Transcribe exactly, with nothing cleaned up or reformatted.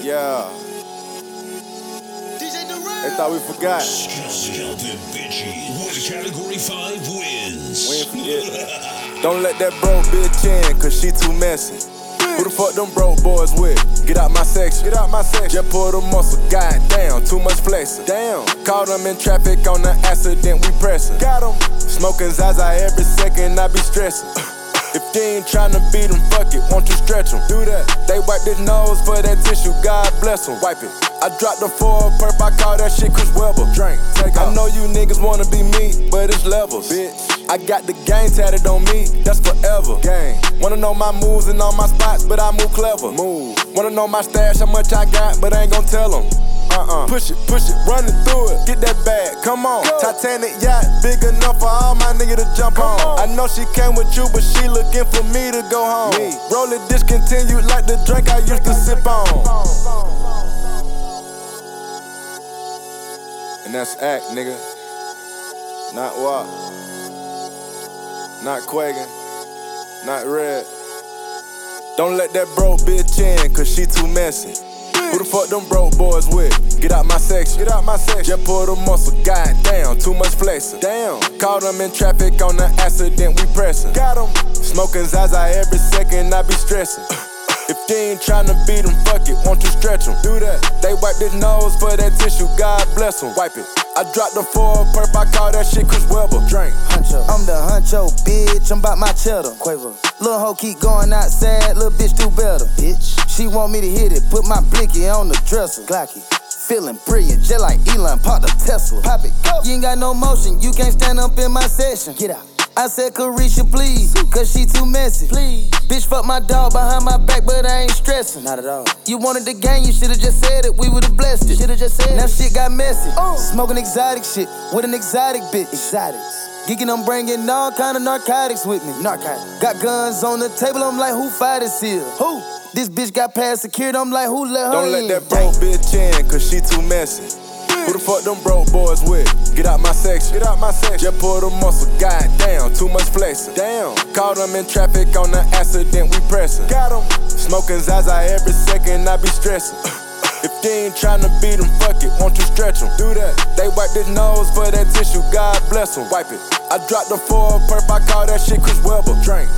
Yeah. They thought we forgot. Scalping bitches with category five wins. We ain't forget. Don't let that broke bitch in, cause she too messy. Who the fuck them broke boys with? Get out my section. Get out my section. Just pull the muscle. Goddamn, too much flexing. Damn. Caught them in traffic on the accident, we pressin'. Got them. Smoking Zaza every second, I be stressing. If you ain't tryna beat them, fuck it, won't you stretch them? Do that. They wipe their nose for that tissue, God bless them. Wipe it. I dropped the four perp, I call that shit Chris Webber. Drink, take I off. Know you niggas wanna be me, but it's levels. Bitch. I got the gang tatted on me, that's forever. Gang. Wanna know my moves and all my spots, but I move clever. Move. Wanna know my stash, how much I got, but I ain't gon' tell them. Uh-uh. Push it, push it, running through it. Get that bag, come on. Go. Titanic yacht, big enough for all my niggas to jump on. on. I know she came with you, but she looking for me to go home. Me. Roll it discontinued like the drink I used to sip on. And that's act, nigga. Not walk. Not Quaggin. Not red. Don't let that broke bitch in, cause she too messy. Who the fuck them broke boys with? Get out my section. Get out my section. Just pull the muscle. Goddamn, too much flexing. Damn. Caught them in traffic on the accident, we pressin'. Got them. Smoking Zaza every second, I be stressing. If you ain't tryna beat them, fuck it, won't you stretch them? Do that. They wipe their nose for that tissue, God bless them. Wipe it. I dropped the four perp, I call that shit Chris Webber. Drink. Huncho. I'm the huncho, bitch, I'm bout my cheddar. Quavo. Lil' hoe keep going outside, lil' bitch do better. Bitch. She want me to hit it, put my blicky on the dresser. Glocky. Feeling brilliant, just like Elon, pop the Tesla. Pop it, go. You ain't got no motion, you can't stand up in my session. Get out. I said Carisha, please, cause she too messy. Please. Bitch, fuck my dog behind my back, but I ain't stressing. Not at all. You wanted the gang, you should've just said it, we would've blessed it. Should've just said now it. Shit got messy. Oh. Smoking exotic shit with an exotic bitch. Exotics. Geeking, I'm bringing all kind of narcotics with me. Narcotics. Got guns on the table, I'm like, who fight us here? Who? This bitch got past security, I'm like, who let her Don't in? let that broke bitch in, cause she too messy. Who the fuck them broke boys with? Get out my section. Get out my section. Just pull the muscle. Goddamn, too much flexing. Damn. Caught them in traffic on the accident, we pressin'. Got them. Smoking Zaza every second, I be stressing. If you ain't tryna beat them, fuck it, won't you stretch them? Do that. They wipe their nose for that tissue, God bless them. Wipe it. I dropped the four perp, I call that shit Chris Webber. Drink.